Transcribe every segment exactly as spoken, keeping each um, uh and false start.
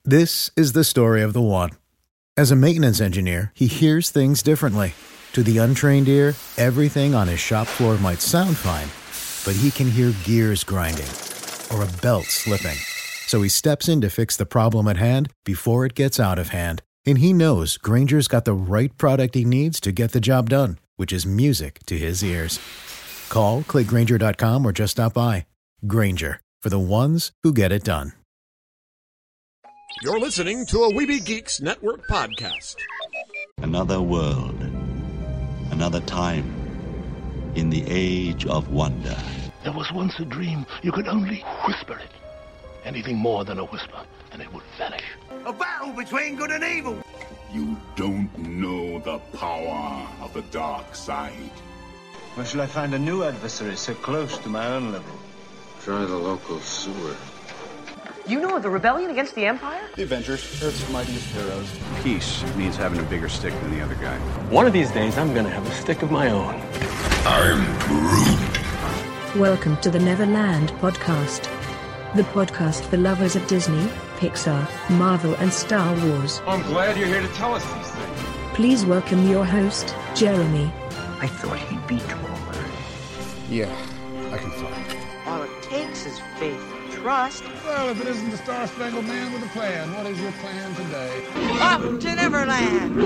This is the story of the one. As a maintenance engineer, he hears things differently. To the untrained ear, everything on his shop floor might sound fine, but he can hear gears grinding or a belt slipping. So he steps in to fix the problem at hand before it gets out of hand. And he knows Grainger's got the right product he needs to get the job done, which is music to his ears. Call, click Grainger dot com, or just stop by. Grainger, for the ones who get it done. You're listening to a Weeby Geeks Network podcast. Another world, another time, in the age of wonder. There was once a dream. You could only whisper it. Anything more than a whisper, and it would vanish. A battle between good and evil. You don't know the power of the dark side. Where shall I find a new adversary so close to my own level? Try the local sewer. You know of the rebellion against the Empire? The Avengers, Earth's mightiest heroes. Peace means having a bigger stick than the other guy. One of these days, I'm gonna have a stick of my own. I'm Groot. Welcome to the Neverland podcast. The podcast for lovers of Disney, Pixar, Marvel, and Star Wars. I'm glad you're here to tell us these things. Please welcome your host, Jeremy. I thought he'd be taller. Yeah, I can fly. All it takes is faith. Trust. Well, if it isn't the Star-Spangled Man with a plan, what is your plan today? Up to Neverland!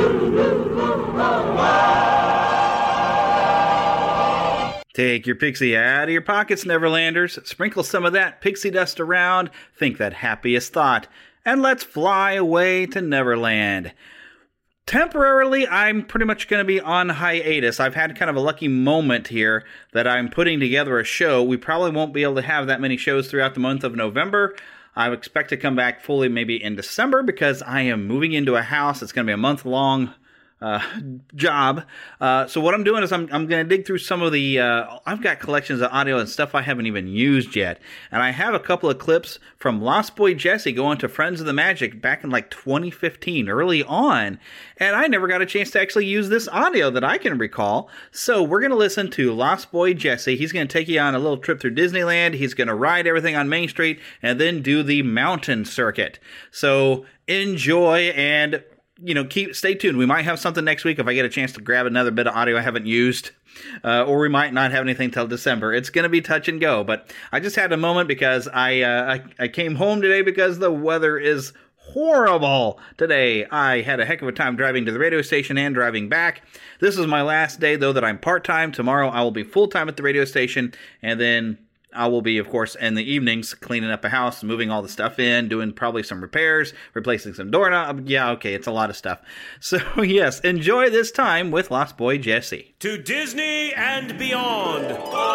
Take your pixie out of your pockets, Neverlanders. Sprinkle some of that pixie dust around. Think that happiest thought. And let's fly away to Neverland. Temporarily, I'm pretty much going to be on hiatus. I've had kind of a lucky moment here that I'm putting together a show. We probably won't be able to have that many shows throughout the month of November. I expect to come back fully maybe in December because I am moving into a house. It's going to be a month-long uh, job. Uh, so what I'm doing is I'm, I'm going to dig through some of the, uh, I've got collections of audio and stuff I haven't even used yet. And I have a couple of clips from Lost Boy Jesse going to Friends of the Magic back in like twenty fifteen, early on. And I never got a chance to actually use this audio that I can recall. So we're going to listen to Lost Boy Jesse. He's going to take you on a little trip through Disneyland. He's going to ride everything on Main Street and then do the mountain circuit. So enjoy and, you know, keep stay tuned. We might have something next week if I get a chance to grab another bit of audio I haven't used. Uh, or we might not have anything till December. It's going to be touch and go. But I just had a moment because I, uh, I I came home today because the weather is horrible today. I had a heck of a time driving to the radio station and driving back. This is my last day, though, that I'm part-time. Tomorrow I will be full-time at the radio station, and then I will be, of course, in the evenings cleaning up a house, moving all the stuff in, doing probably some repairs, replacing some doorknobs. Yeah, okay, it's a lot of stuff. So, yes, enjoy this time with Lost Boy Jesse. To Disney and beyond.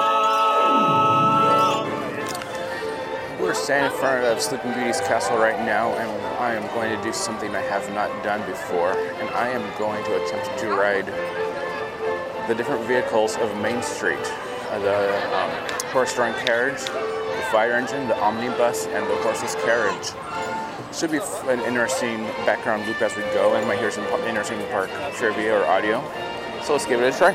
We're standing in front of Sleeping Beauty's castle right now, and I am going to do something I have not done before, and I am going to attempt to ride the different vehicles of Main Street. Uh, the um, horse-drawn carriage, the fire engine, the omnibus, and the horseless carriage. Should be f- an interesting background loop as we go, and might hear some interesting park trivia or audio. So let's give it a try.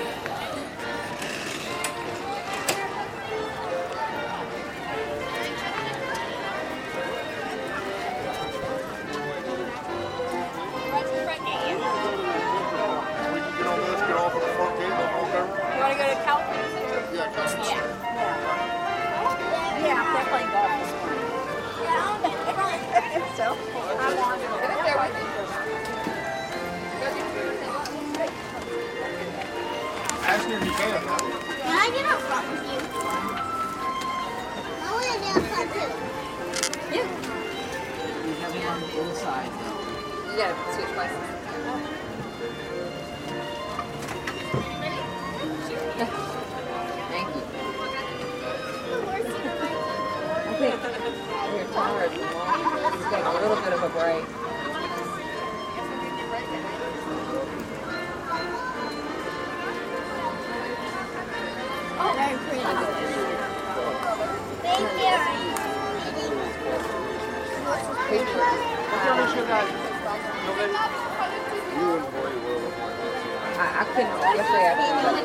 I, I couldn't, yesterday I couldn't.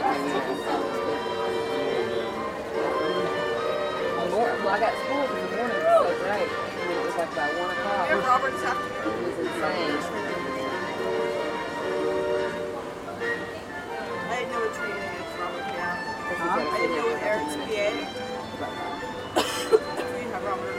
Well, I got school in the morning, so great. And it was like about one o'clock. Robert this afternoon. It was insane. I didn't know what training against Robert, yeah. Huh? I didn't know what Eric's P A. We have Robert.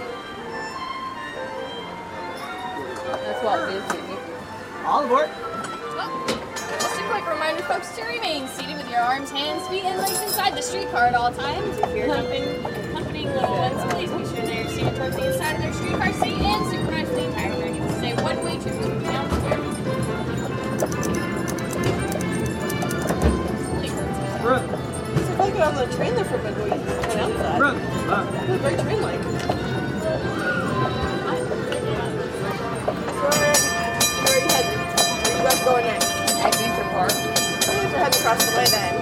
That's what busy. All aboard. Just a quick reminder, folks, to remain seated with your arms, hands, feet, and legs inside the streetcar at all times. If you're jumping, accompanying little ones, please be sure they're seated towards the inside of their streetcar seat and synchronized for the entire journey. This is a one-way trip to town square. Brother. So if I get on the train there for a minute, we can just announce that. Brother. Uh, It's very train-like. So where, where are you headed? Where are you guys going next? Adventure Park. I think we're heading across the way then.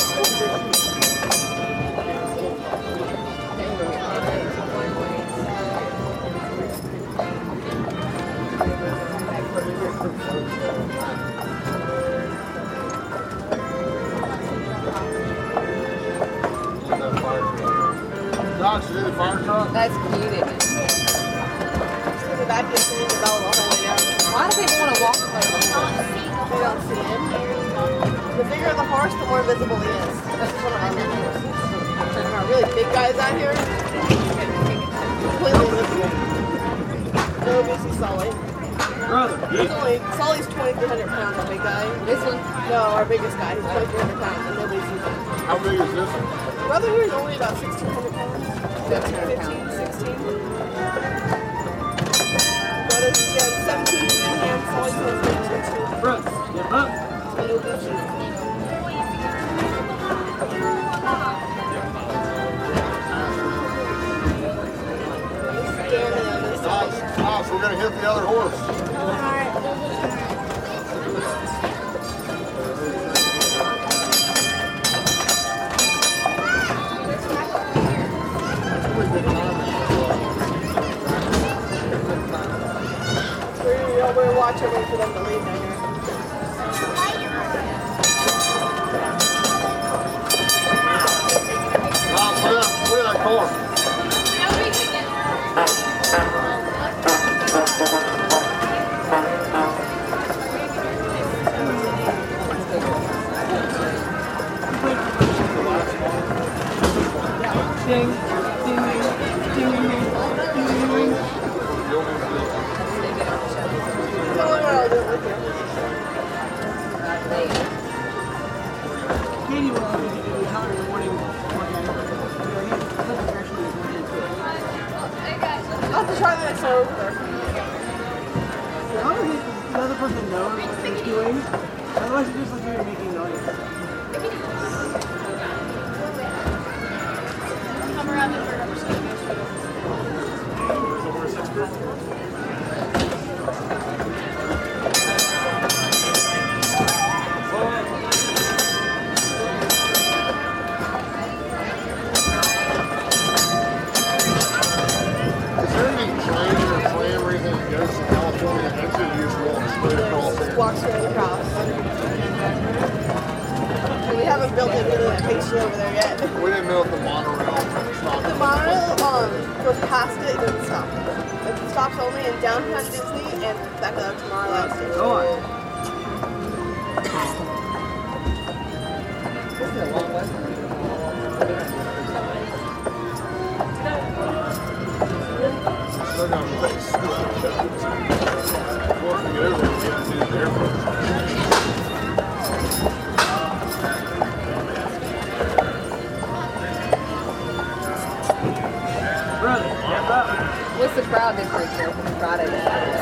Docs, is it a fire truck? That's cute, isn't it? So the back is in the bell the whole way down. Why do people want to walk over him? They don't see him. The bigger the horse, the more visible he is. That's one of our rules. One of our really big guys out here. Completely invisible. No B C Sully. Brother. He's only, Sully's twenty-three hundred pounds, our big guy. This one? No, our biggest guy. He's twenty-three hundred pounds and nobody sees him. How big is this one? Brother here is only about sixteen hundred pounds. fifteen, sixteen. Brother's got seventeen hands. Sully's twenty-two. Brother, get up. No B C. Docs, we're going to hit the other horse. We're, we're watching, waiting for them to leave down here. Docs, look at look at that car. Ding, ding, ding, ding, ding, ding. Katie will always do the color in the morning. I'll have to try that next time over. As long as the other person knows what they're doing, otherwise you just like you're making noise. Come around the third episode. Walk straight across. We haven't built it into that big shit over there yet. We didn't build the monorail. The monorail um, goes past it, it doesn't stop. It stops only in downtown Disney and back up to Tomorrowland Station. Go on. This is a long way. Still got a place. Once we get over it, we get to the airport. Brother, get up. What's the crowd difference there from Friday to Saturday?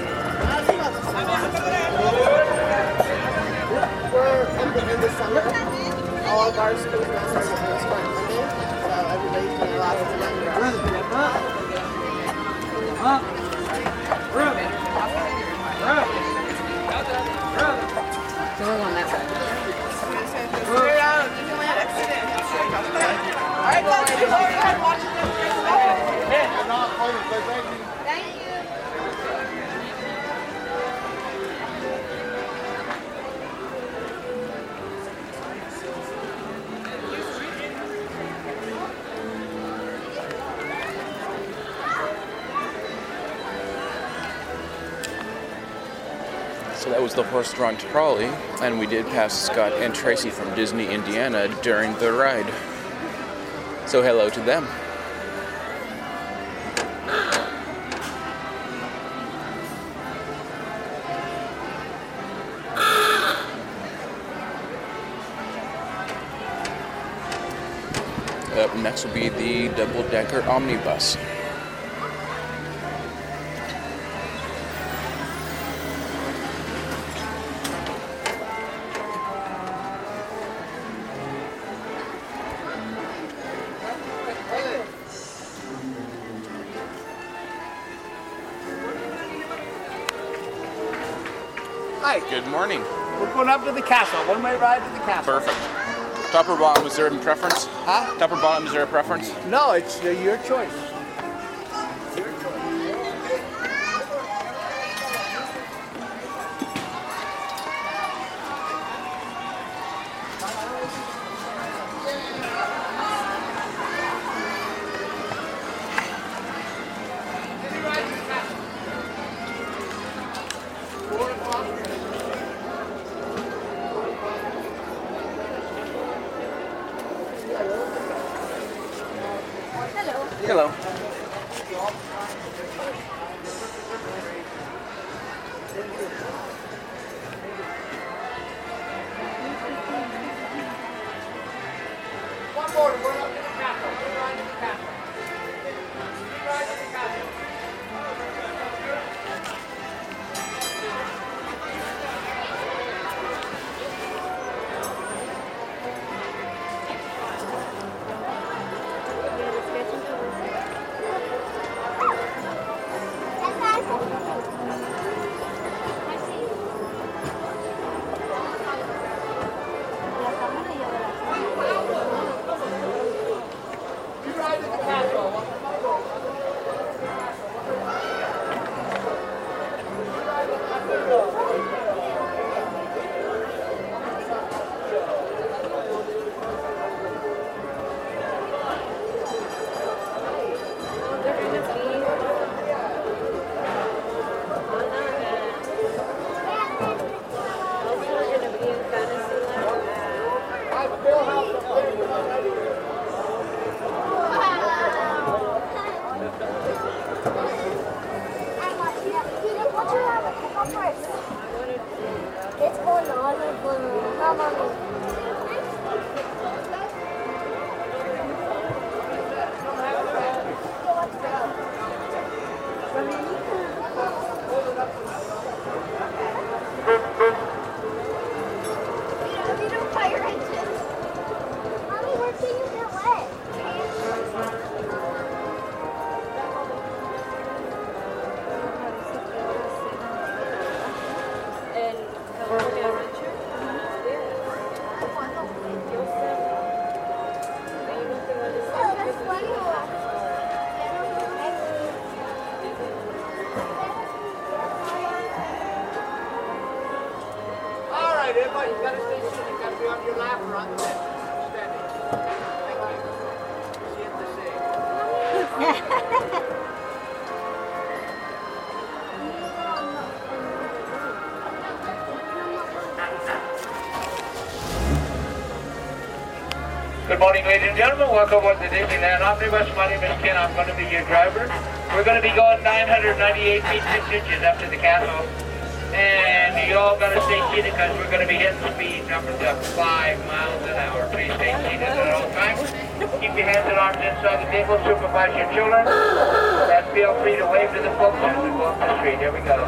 We're in the end of summer. All of our schools now start getting start Monday, so everybody's going to allow us to let go. Brother, get up. Up. Brother. Brother. Brother. So we're going that way. Straight out, you can land exit it. All right, guys, go ahead and watch it. Thank you. So that was the horse-drawn trolley, and we did pass Scott and Tracy from Disney, Indiana during the ride. So hello to them. Up next will be the double-decker omnibus. Hi. Good morning. We're going up to the castle. One-way ride to the castle. Perfect. Top or bottom, is there a preference? Huh? Top or bottom, is there a preference? No, it's uh, your choice. Your choice. Hello. One more, we're up to the castle. We're right to the castle. We're right to the castle. Everybody, you gotta stay seated. You gotta be on your lap or on the bench. Standing. Thank you. See it the same. Good morning, ladies and gentlemen. Welcome aboard the Disneyland Omnibus. My name is Ken. I'm going to be your driver. We're going to be going nine hundred ninety-eight feet six inches up to the castle. And you all got to stay seated because we're going to be hitting speeds upwards of five miles an hour. Please stay seated at all times. Keep your hands and arms inside the vehicle. Supervise your children. And feel free to wave to the folks as we go up the street. Here we go.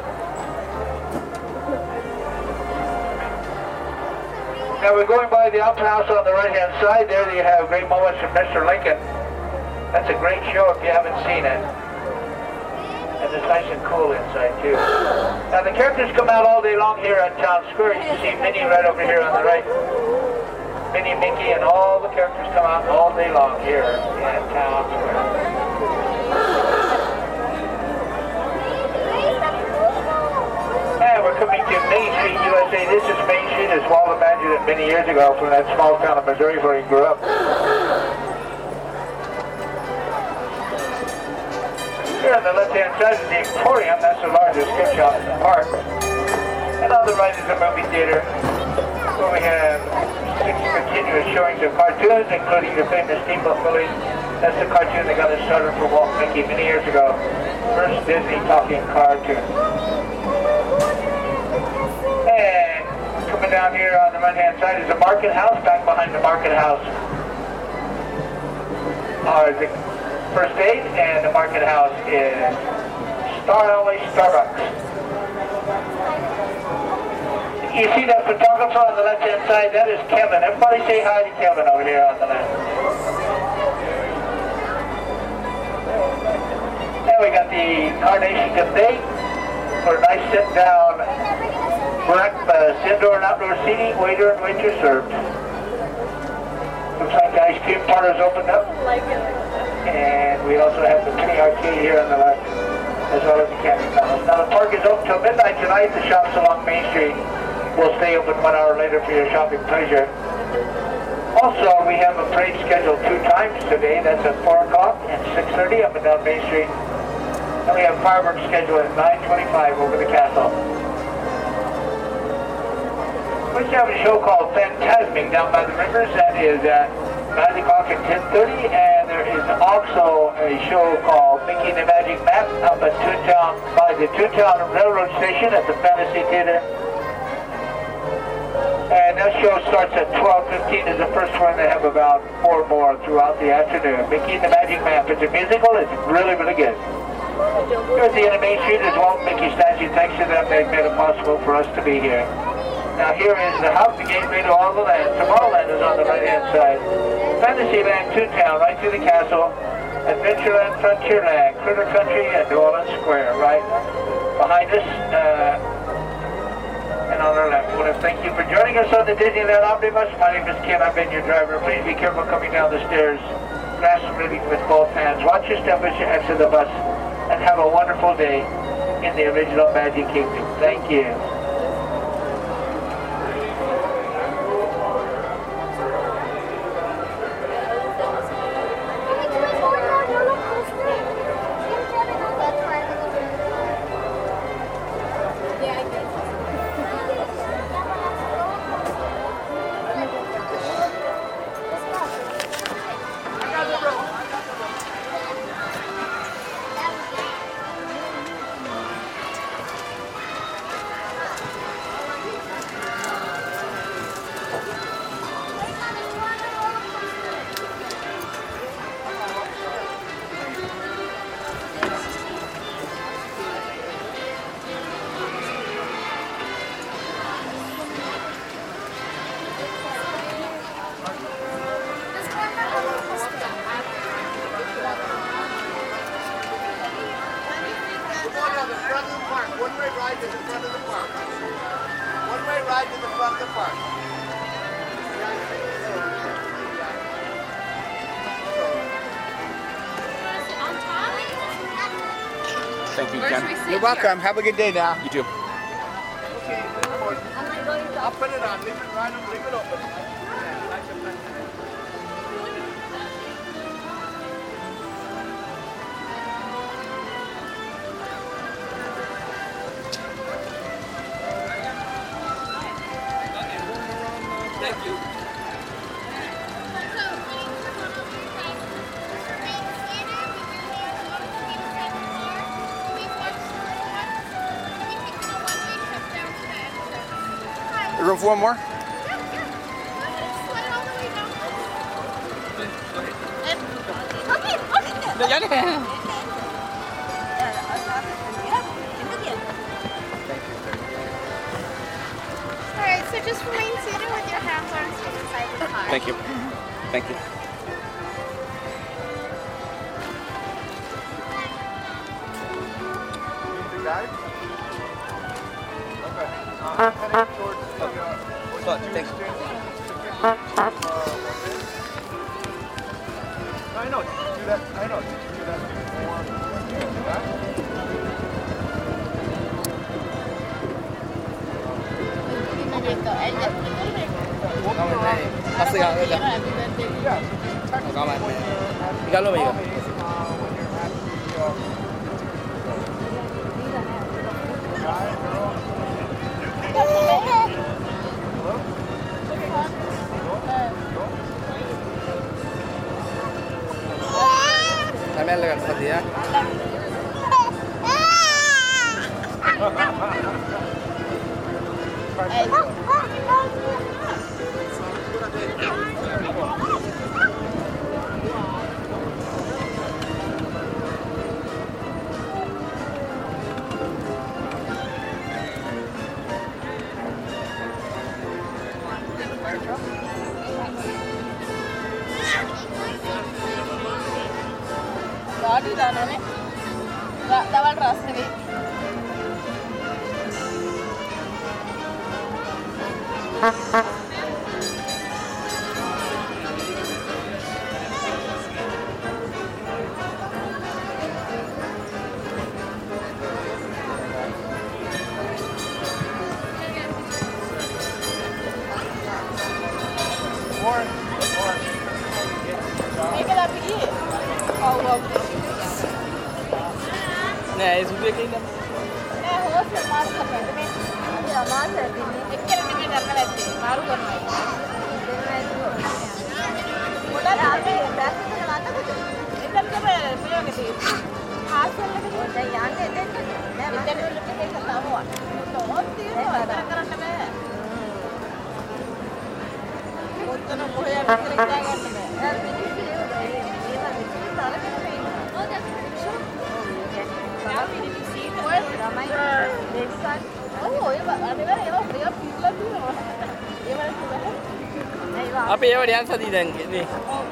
Now we're going by the Opera House on the right-hand side. There you have great moments from Mister Lincoln. That's a great show if you haven't seen it. And it's nice and cool inside too. Now the characters come out all day long here at Town Square. You can see Minnie right over here on the right. Minnie, Mickey, and all the characters come out all day long here at Town Square. And we're coming to Main Street, U S A. This is Main Street as Walt imagined it many years ago from that small town of Missouri where he grew up. Here on the left-hand side is the Emporium. That's the largest gift shop in the park. And on the right is a movie theater where we have six continuous showings of cartoons, including the famous Steamboat Willie. That's the cartoon that got us started for Walt Mickey many years ago. First Disney talking cartoon. And coming down here on the right-hand side is the Market House. Back behind the Market House are the First Aid, and the Market House is Star Alley Starbucks. You see that photographer on the left-hand side? That is Kevin. Everybody say hi to Kevin over here on the left. And we got the Carnation Cafe for a nice sit-down breakfast, indoor and outdoor seating, waiter and waitress served. Looks like the ice cream parlor's opened up. And we also have the mini arcade here on the left, as well as the candy tunnels. Now the park is open till midnight tonight. The shops along Main Street will stay open one hour later for your shopping pleasure. Also, we have a parade scheduled two times today. That's at four o'clock and six thirty up and down Main Street. And we have fireworks scheduled at nine twenty-five over the castle. We have a show called Phantasmic down by the rivers. That is at nine o'clock and ten thirty. And there is also a show called Mickey and the Magic Map up at Toontown, by the Toontown Railroad Station at the Fantasy Theater. And that show starts at twelve fifteen is the first one. They have about four more throughout the afternoon. Mickey and the Magic Map. It's a musical. It's really, really good. Here at the end of Main Street is Walt Mickey statue. Thanks to them, they've made it possible for us to be here. Now here is the house, the gateway to all the land. Tomorrowland is on the right-hand side. Fantasyland, Toontown, right through the castle. Adventureland, Frontierland, Critter Country, and New Orleans Square, right behind us. Uh, And on our left, I want to thank you for joining us on the Disneyland Omnibus. My name is Ken. I've been your driver. Please be careful coming down the stairs. Grasp moving with both hands. Watch your step as you exit the bus. And have a wonderful day in the original Magic Kingdom. Thank you. Thank you, Ken. You're welcome. Have a good day now. You too. Okay, I'll put it on. Leave it right on. Leave it open. Thank you. Room for one more? Được rồi nè. Alright, so just remain seated with your hands on the side of the car. Thank you. Thank you. Look, thanks. I know, did you do that? I know, did you do that Pasti kalau udah. Kawan. Ikaw lo ba? Gadi dana ne? Dawal ras nevi. Nè, su due che Nè, horse mask kapende me. Ya mask kapende. Ekkere nime darna නැත්තේ. මාරු කරනවා. Model අපි bash එකේ නවත්තකද? එතන තමයි මේ වගේ තියෙන්නේ. හාස්‍යල් එකේ දැන් යන්නේ එතෙන්ද? නෑ මම එතන වලට ඒක තමයි. තෝත් තියෙනවා. වැඩ කරන්න බෑ. ඔතන කොහේ යන්න කියලා ගන්න බෑ. දැන් මිනිස්සු ඒක ඒවා මිනිස්සු තරකේ ඉන්නවා. ඔය දැන් මිනිස්සු Now, did you see the word? Baby card. Oh, yeah, but I mean, I don't think I'm people do it. අපි ඒවට යන් සතිය දැන් නේ.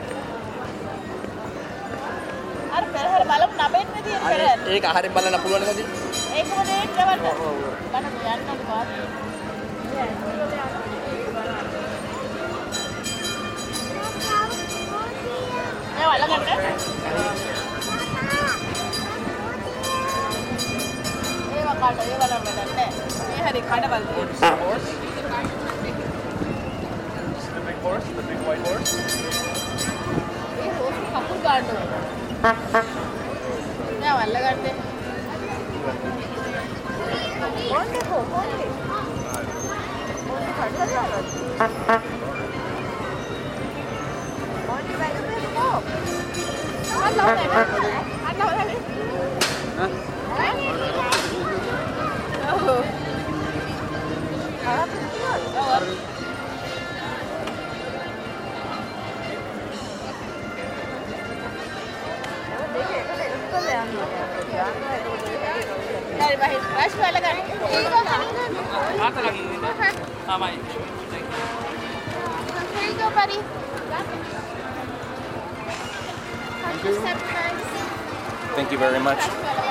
අර පෙරහැර බලමු නබෙන්නේ තියෙන පෙරහැර. ඒක හරියට බලන්න පුළුවන් නේද? ඒකම ඩේට් ගවන්න. බලමු යන්නද පාස්. ඒ වලකට. ඒවා කාට ඒවා නම් වැඩක් නැහැ. මේ හරි කඩවල් තියෙනවා. The big horse, the big white horse. ඒ හොස් කපුල් ගන්න ඕනේ. නෑ වල්ල ගන්න. මොන්නේ කො මොන්නේ? මොන්නේ කඩවල්. මොන්නේ බයිද කො? අල්ලෝ නේ. අල්ලෝ නේ. හා? Oh. Ah, oh. Dari bahir, rush wala kan? Ata lagi ini. Sama ini. Here you go, buddy. Thank you very much.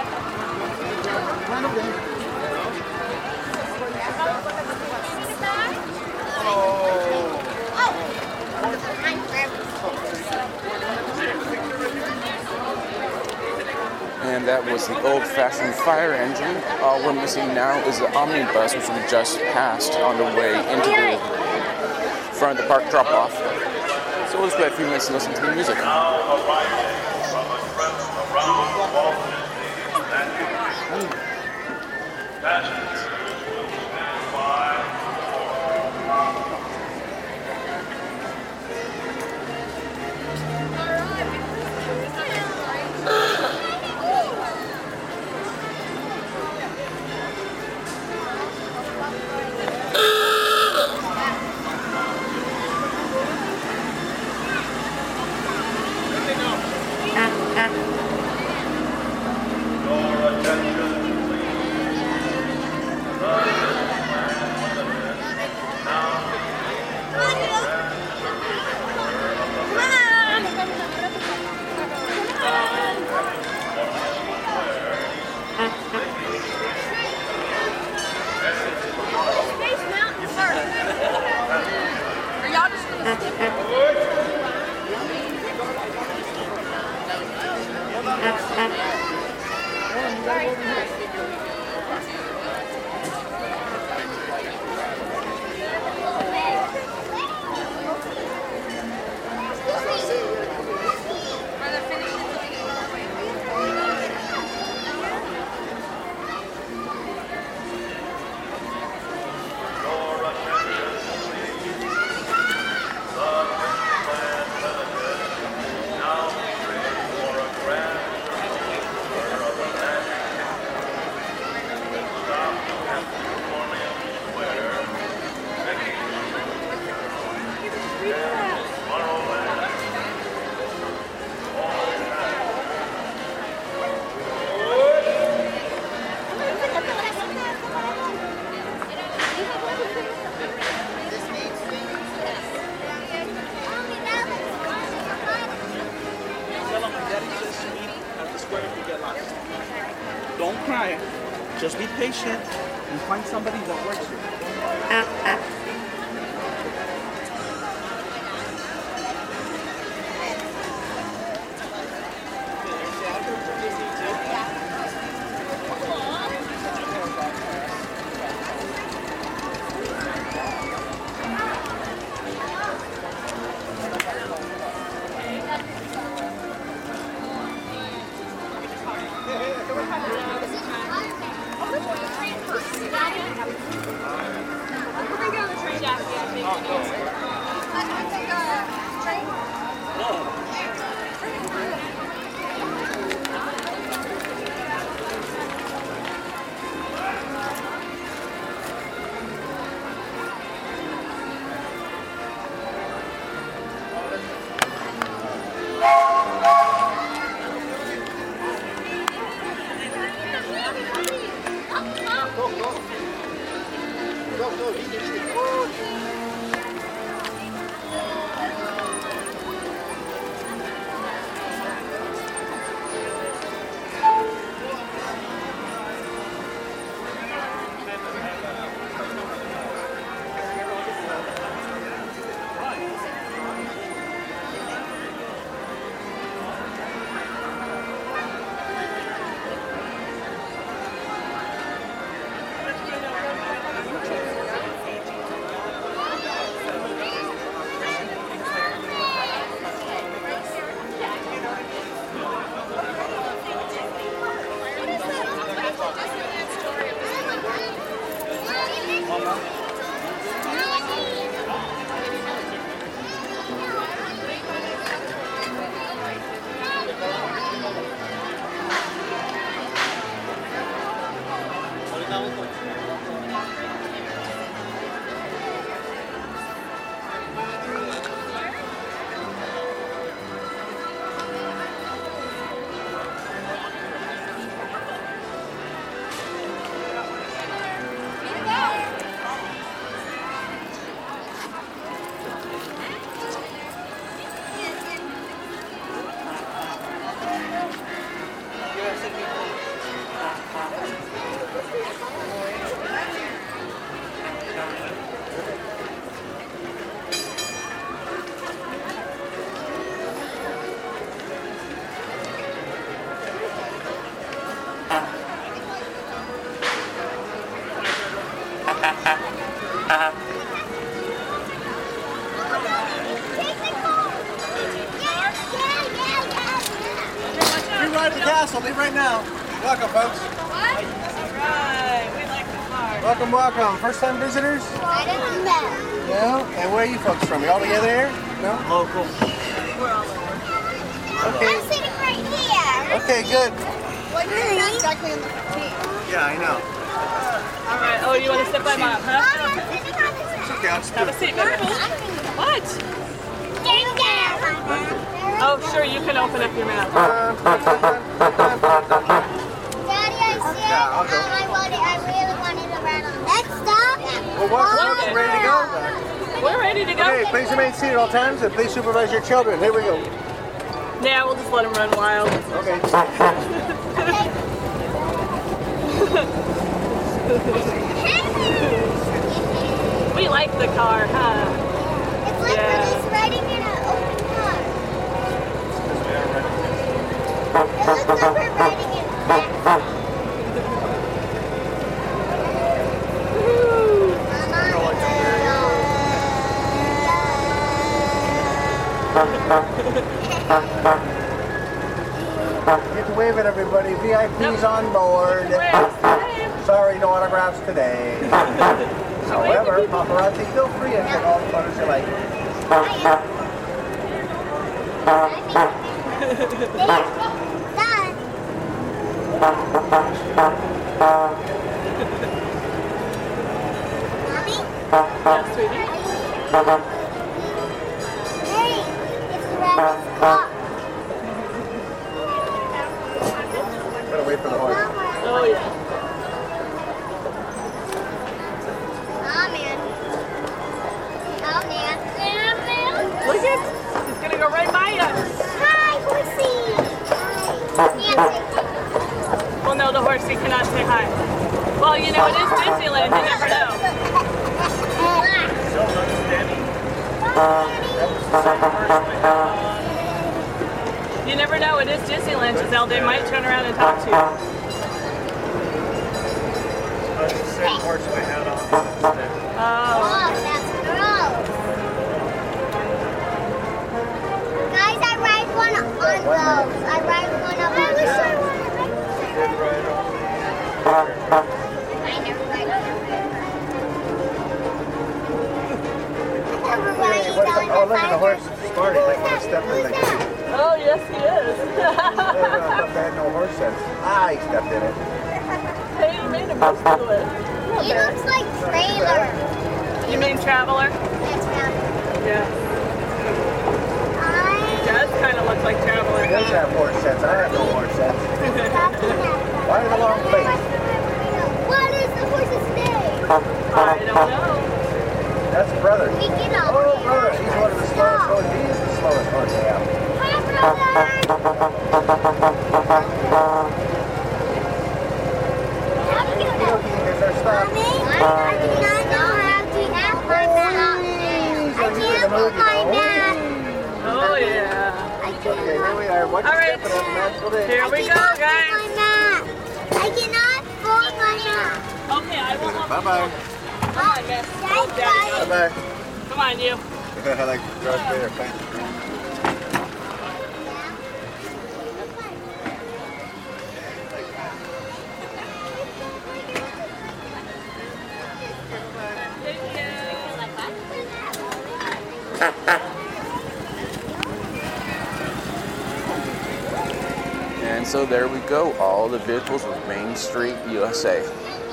And that was the old-fashioned fire engine. All we're missing now is the omnibus, which we just passed on the way into the front of the park drop-off. So we'll just wait a few minutes and listen to the music. Just be patient and find somebody that works here. I'll leave right now. Welcome, folks. What? Alright, we like the car. Welcome, welcome. First time visitors? I didn't know. No? And where are you folks from? You all together here? No? Local. We're all local. Okay. I'm sitting right here. Okay, good. Well, you're not exactly in the fifteen. Yeah, I know. Alright, oh, you want to sit by mom, huh? It's okay, I'll just Have a seat, baby. What? Oh, sure, you can open up your mouth. Daddy, I see Yeah, I'll go. I wanted, I really wanted to run on. Let's stop. Well, welcome, folks. Ready to go? We're ready to go. Okay, please remain seated at all times and please supervise your children. Here we go. Yeah, we'll just let them run wild. Okay. We like the car, huh? It's like Yeah. we're just riding in an open car. It looks like we're riding in a back. Get to wave at everybody. V I Ps on board. Sorry, no autographs today. However, paparazzi, feel free and take all the photos you like. Yeah, sweetie. Hey, it's the rabbit's car. Gotta wait for the horse. Oh, yeah. Oh, man. Oh, man. Yeah, man. Look at, he's gonna go right by us. Hi, horsey. Hi. Nancy. Well, no, the horsey cannot say hi. Well, you know, it is Disneyland. You never know. You never know. It is Disneyland, Giselle. They might turn around and talk to you. That's the same horse we had on. Oh. Oh, that's gross. Guys, I ride one on those. I ride one of those. I never ride on a river. Oh, look at the horse. It's smart. He's like going to step in the gate. Oh, yes, he is. I thought they had no horse sense. Ah, he stepped in it. Hey, you made a boost to it. He looks like Trailer. You mean Traveler? Yeah, Traveler. Yeah. He does kind of look like Traveler. He does have horse sense. I have no horse sense. Why the long face? What is the horse's name? I don't know. That's brother. He get up Oh, there. brother. He's one of the slowest horses. He is the slowest horse they have. Hi, brother. Here's our stop. I do not know how to act my mouth. I can't move my mouth. Oh, yeah. Okay, here we are. Watch All your right. step on the natural day. Here we go, guys. I cannot fold my mouth. Okay, I will help you. Bye-bye. Come on, guys. Bye. Bye-bye. Come on, you. I like Darth Vader. Thanks. And so there we go, all the vehicles of Main Street, U S A.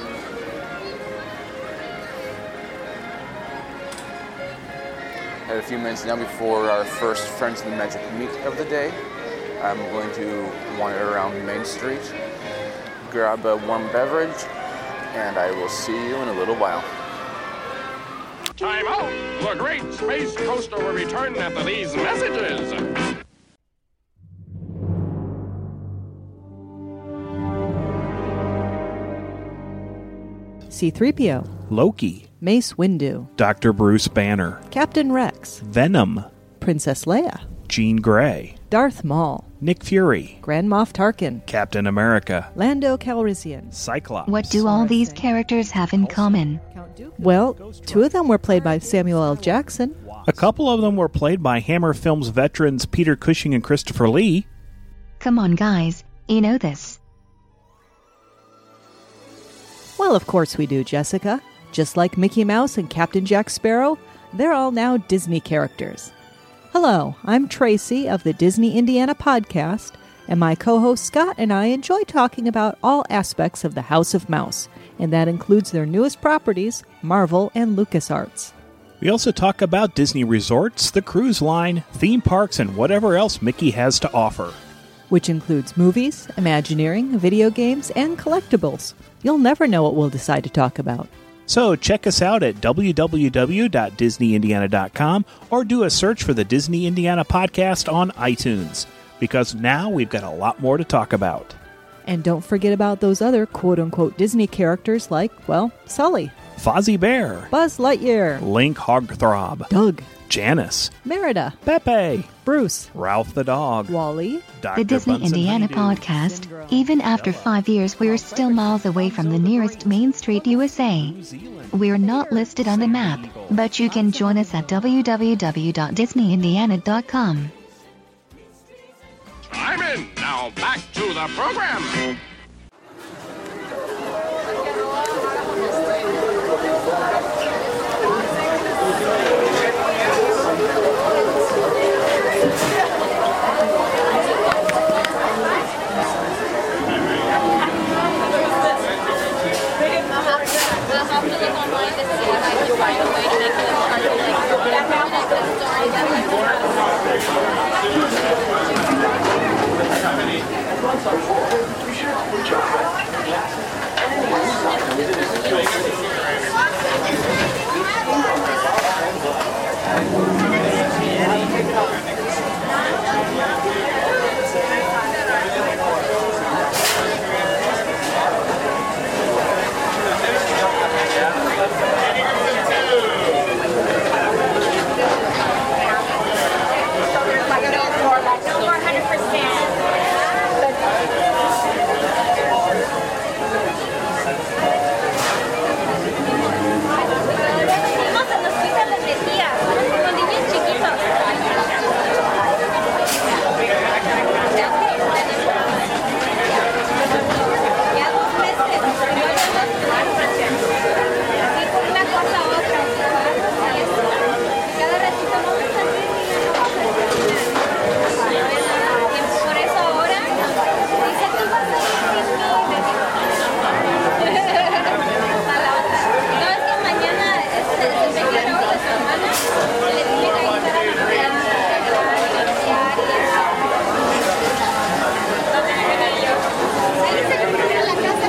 Had a few minutes now before our first Friends of the Magic meet of the day. I'm going to wander around Main Street, grab a warm beverage, and I will see you in a little while. Time out! The Great Space Coaster will return after these messages. C three P O, Loki, Mace Windu, Doctor Bruce Banner, Captain Rex, Venom, Princess Leia, Jean Grey, Darth Maul, Nick Fury, Grand Moff Tarkin, Captain America, Lando Calrissian, Cyclops. What do all these characters have in common? Well, two of them were played by Samuel L. Jackson. A couple of them were played by Hammer Films veterans Peter Cushing and Christopher Lee. Come on, guys, you know this. Well, of course we do, Jessica. Just like Mickey Mouse and Captain Jack Sparrow, they're all now Disney characters. Hello, I'm Tracy of the Disney Indiana podcast, and my co-host Scott and I enjoy talking about all aspects of the House of Mouse, and that includes their newest properties, Marvel and LucasArts. We also talk about Disney resorts, the cruise line, theme parks, and whatever else Mickey has to offer. Which includes movies, Imagineering, video games, and collectibles. You'll never know what we'll decide to talk about. So check us out at w w w dot disney indiana dot com or do a search for the Disney Indiana podcast on iTunes, because now we've got a lot more to talk about. And don't forget about those other quote-unquote Disney characters like, well, Sully, Fozzie Bear, Buzz Lightyear, Link Hogthrob, Doug, Janice, Merida, Pepe, Bruce, Ralph the dog, Wally, Doctor The Disney Bunsen Indiana Honeydew. podcast. Even after five years, we're still miles away from the nearest Main Street, U S A. We're not listed on the map, but you can join us at w w w dot disney indiana dot com. I'm in. Now back to the program. I'll have to look online to see if I can find a way to make it Una cosa a otra. Cada ratito vamos a salir y ya no va a por eso ahora dice tú vas a ir sin mí. A la otra. No, es que mañana es el pequeño de su hermana. Le tiene que ayudar a limpiar, limpiar y eso. Ahí se le pone a la casa.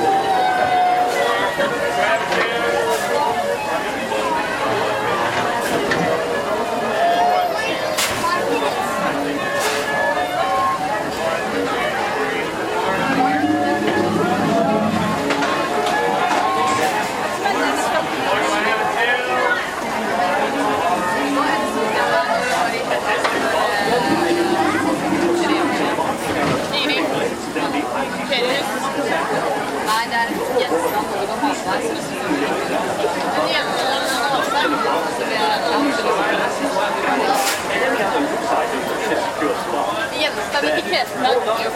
Yeah, the stomach kiss, not your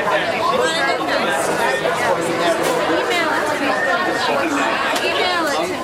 Email it to me.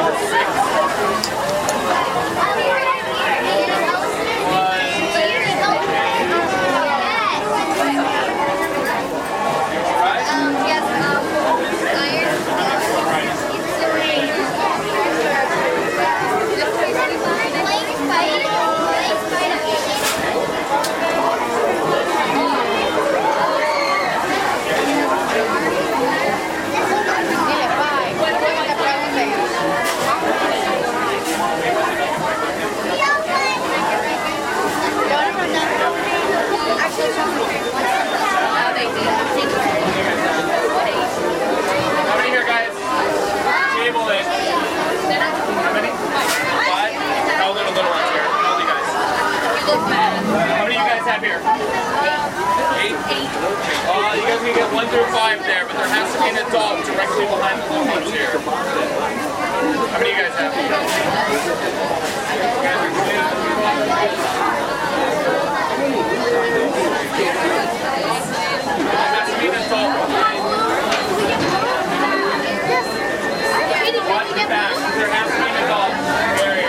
How many here, guys? Table it. How many? Five? How little little ones here? How old are you guys? How many of you guys have here? Eight? Eight. Uh, you guys can get one through five there, but there has to be an adult directly behind the little ones here. How many of you guys have? You guys are good. There has to be an adult behind. Watch the back. There has to be an adult barrier.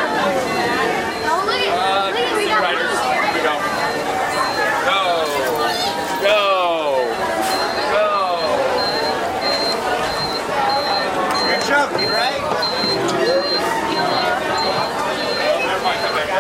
Uh, see riders. Here we go. Go. Go. Go. You're joking, right? Never mind, come back.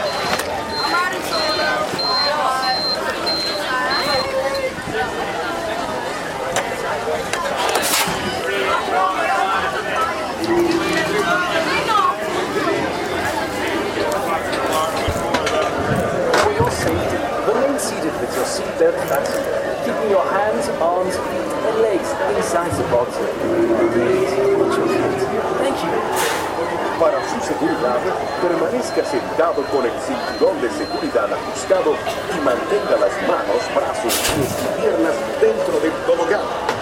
For your safety, remain seated with your seatbelt fastened, keeping your hands, arms, feet, and legs inside the box. Please watch your feet. Thank you. Para su seguridad, permanezca sentado con el cinturón de seguridad ajustado y mantenga las manos, brazos, pies y piernas dentro del tobogán.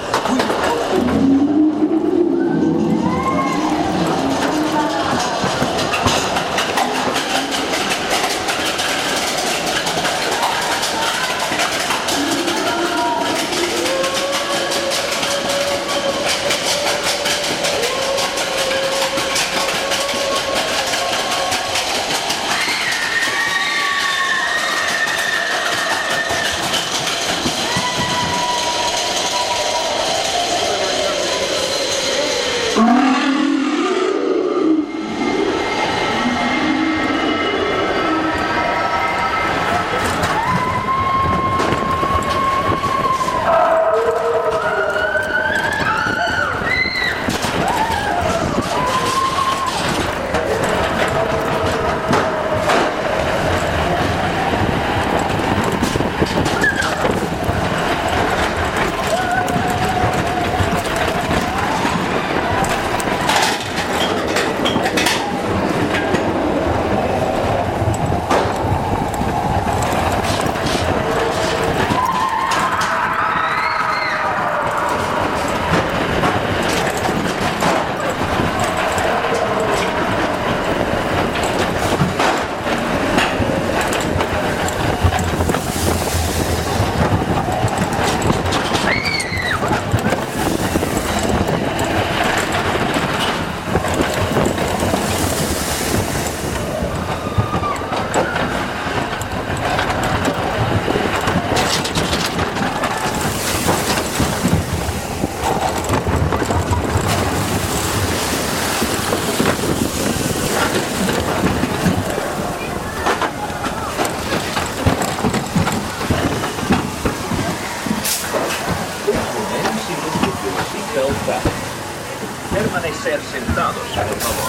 Permanecer sentados, por favor.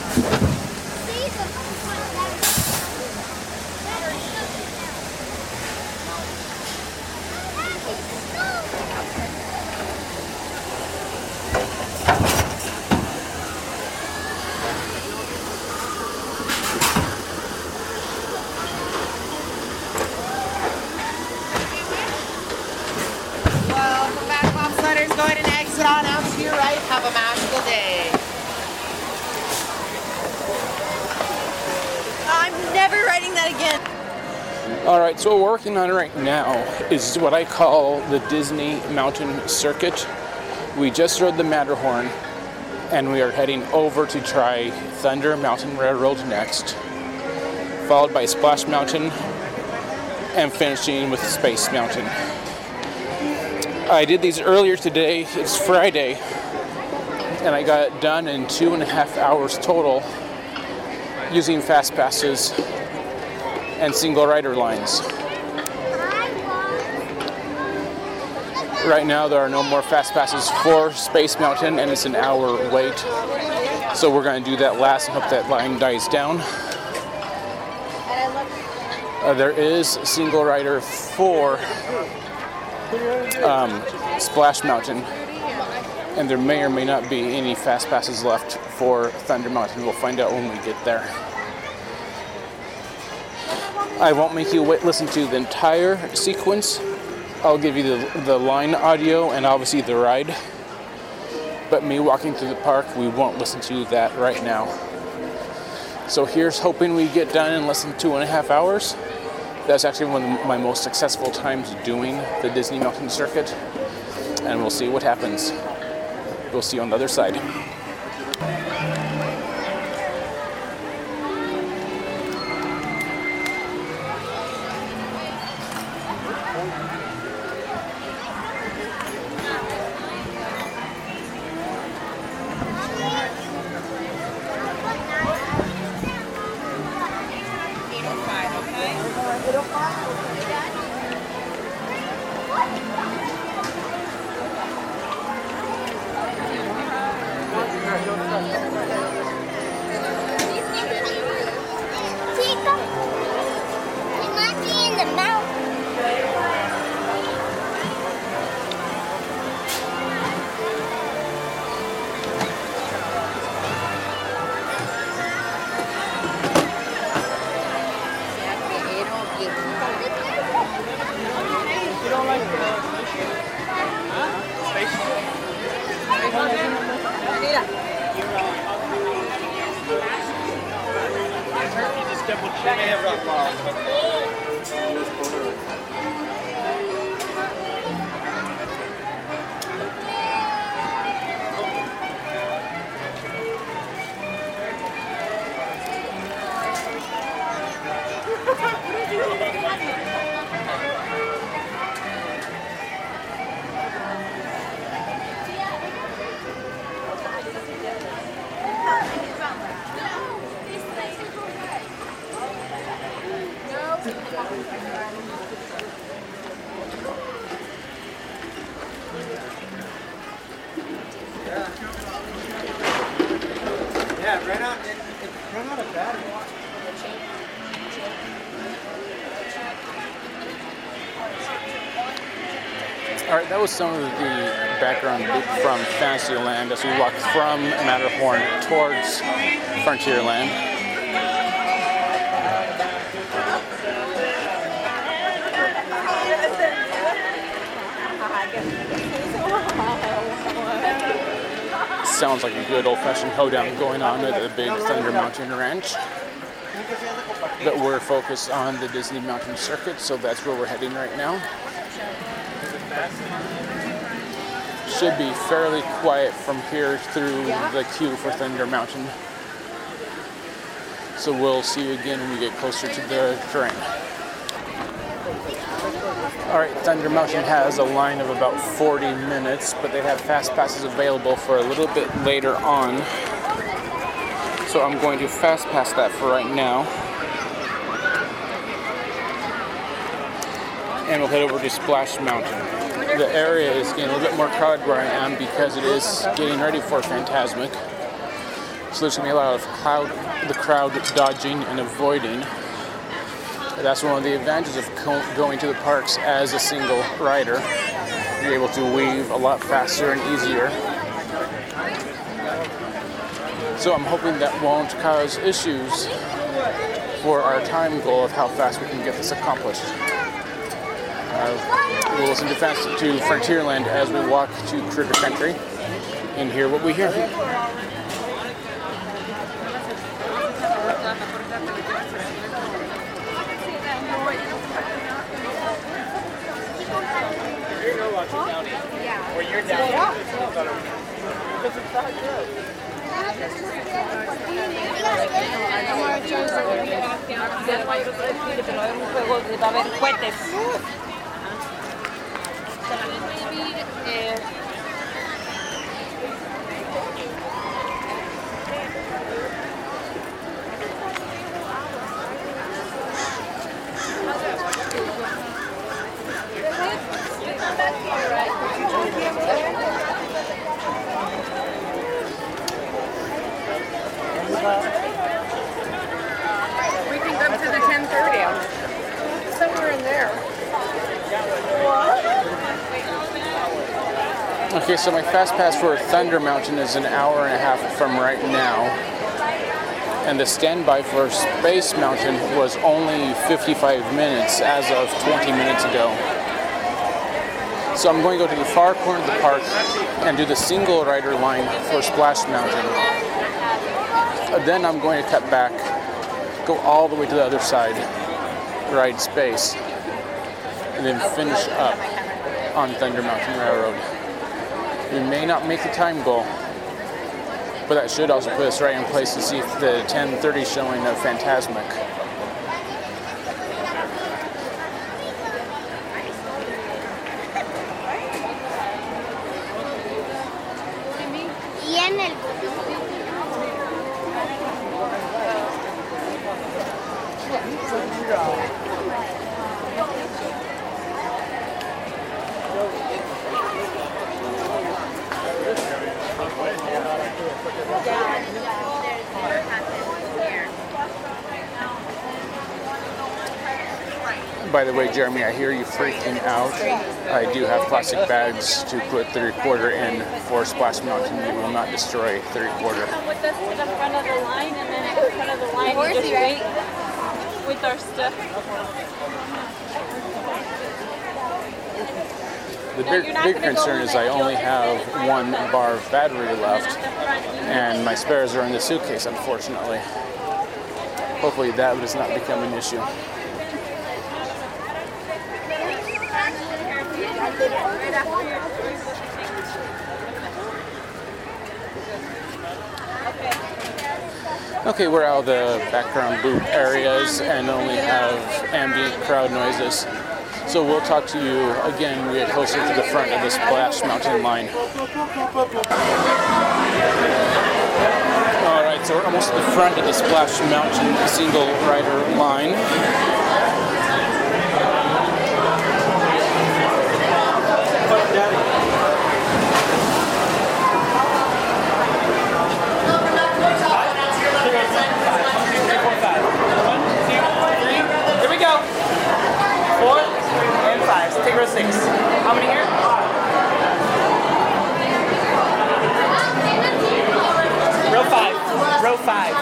Welcome back, bobsledders. Go ahead and exit on out to your right. Have a magical day. I'm never writing that again. Alright, so what we're working on right now is what I call the Disney Mountain Circuit. We just rode the Matterhorn, And we are heading over to try Thunder Mountain Railroad next, followed by Splash Mountain, and finishing with Space Mountain. I did these earlier today. It's Friday, and I got it done in two and a half hours total using fast passes and single rider lines. Right now there are no more fast passes for Space Mountain, and it's an hour wait. So we're going to do that last and hope that line dies down. Uh, there is a single rider for um, Splash Mountain, and there may or may not be any fast passes left for Thunder Mountain. We'll find out when we get there. I won't make you wait, listen to the entire sequence. I'll give you the, the line audio and obviously the ride. But me walking through the park, we won't listen to that right now. So here's hoping we get done in less than two and a half hours. That's actually one of my most successful times doing the Disney Mountain Circuit. And we'll see what happens. We'll see you on the other side. Yeah, ran out, it, it ran out of battery. Alright, that was some of the background from Fantasyland as we walked from Matterhorn towards Frontierland. Sounds like a good old-fashioned hoedown going on at the big Thunder Mountain Ranch. But we're focused on the Disney Mountain Circuit, so that's where we're heading right now. Should be fairly quiet from here through the queue for Thunder Mountain. So we'll see you again when we get closer to the terrain. Alright, Thunder Mountain has a line of about forty minutes, but they have fast passes available for a little bit later on. So I'm going to fast pass that for right now. And we'll head over to Splash Mountain. The area is getting a little bit more crowded where I am because it is getting ready for Fantasmic. So there's going to be a lot of cloud, the crowd dodging and avoiding. That's one of the advantages of co- going to the parks as a single rider. You're able to weave a lot faster and easier. So I'm hoping that won't cause issues for our time goal of how fast we can get this accomplished. Uh, we'll listen to, fast, to Frontierland as we walk to Critter Country and hear what we hear. Where you're down. Va a haber cohetes. We can go to the ten thirty. Somewhere in there. Okay, so my fast pass for Thunder Mountain is an hour and a half from right now. And the standby for Space Mountain was only fifty-five minutes as of twenty minutes ago. So I'm going to go to the far corner of the park and do the single rider line for Splash Mountain. Then I'm going to cut back, go all the way to the other side, ride Space, and then finish up on Thunder Mountain Railroad. We may not make the time goal, but that should also put us right in place to see if the ten thirty showing of Phantasmic. Y en el By the way, Jeremy, I hear you freaking out. I do have plastic bags to put the recorder in for Splash Mountain. We will not destroy the recorder. Come with us to the front of the line, and then at the front of the line, we just wait with our stuff. The big, big concern is I only have one bar of battery left, and my spares are in the suitcase, unfortunately. Hopefully that does not become an issue. Okay, we're out of the background booth areas and only have ambient crowd noises. So we'll talk to you again when we get closer to the front of the Splash Mountain line. Alright, so we're almost at the front of the Splash Mountain single rider line. Here we go. Four and five. So take row six. How many here? Row five. Row five.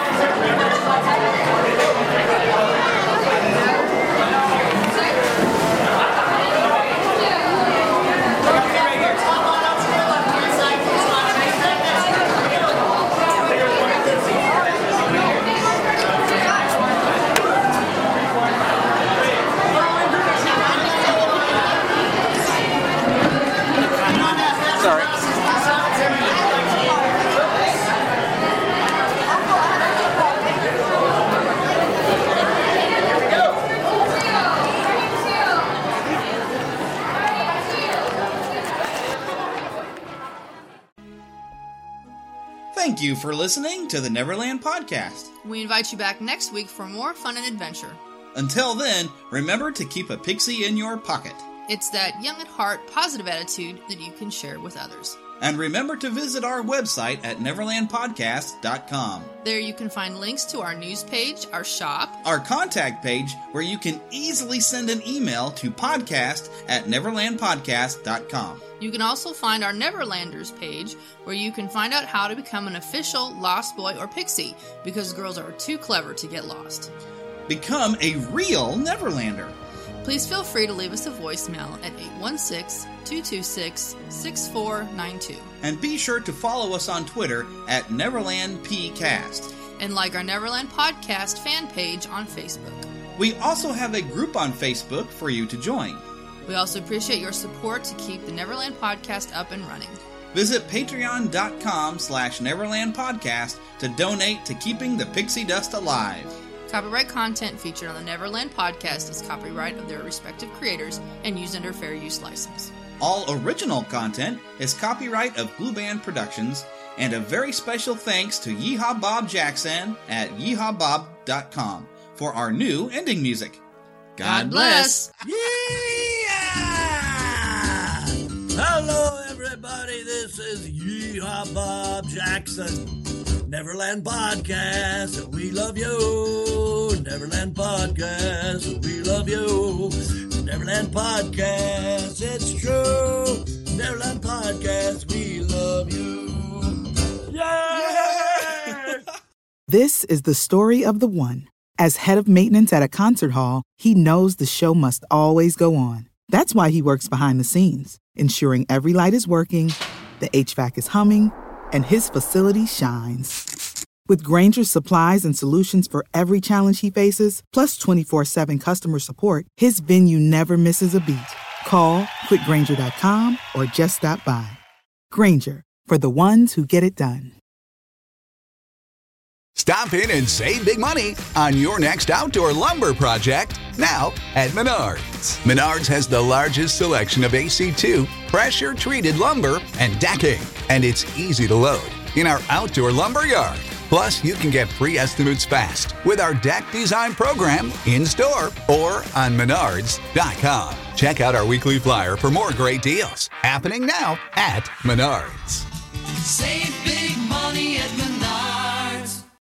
Sorry. Thank you for listening to the Neverland Podcast. We invite you back next week for more fun and adventure. Until then, remember to keep a pixie in your pocket. It's that young at heart, positive attitude that you can share with others. And remember to visit our website at neverland podcast dot com. There you can find links to our news page, our shop, our contact page, where you can easily send an email to podcast at neverland podcast dot com. You can also find our Neverlanders page, where you can find out how to become an official Lost Boy or Pixie, because girls are too clever to get lost. Become a real Neverlander. Please feel free to leave us a voicemail at eight one six, two two six, six four nine two. And be sure to follow us on Twitter at NeverlandPcast. And like our Neverland Podcast fan page on Facebook. We also have a group on Facebook for you to join. We also appreciate your support to keep the Neverland Podcast up and running. Visit patreon.com slash Neverland Podcast to donate to keeping the pixie dust alive. Copyright content featured on the Neverland Podcast is copyright of their respective creators and used under fair use license. All original content is copyright of Blue Band Productions, and a very special thanks to Yeehaw Bob Jackson at yeehaw bob dot com for our new ending music. God, God bless. Hello, everybody. This is Yeehaw Bob Jackson. Neverland Podcast, we love you. Neverland Podcast, we love you. Neverland Podcast, it's true. Neverland Podcast, we love you. Yeah! This is the story of the one. As head of maintenance at a concert hall, he knows the show must always go on. That's why he works behind the scenes, ensuring every light is working, the H V A C is humming, and his facility shines. With Grainger's supplies and solutions for every challenge he faces, plus twenty-four seven customer support, his venue never misses a beat. Call quick grainger dot com or just stop by. Grainger, for the ones who get it done. Stop in and save big money on your next outdoor lumber project now at Menards. Menards has the largest selection of A C two, pressure-treated lumber, and decking, and it's easy to load in our outdoor lumber yard. Plus, you can get free estimates fast with our deck design program in-store or on menards dot com. Check out our weekly flyer for more great deals happening now at Menards. Save big money at Menards.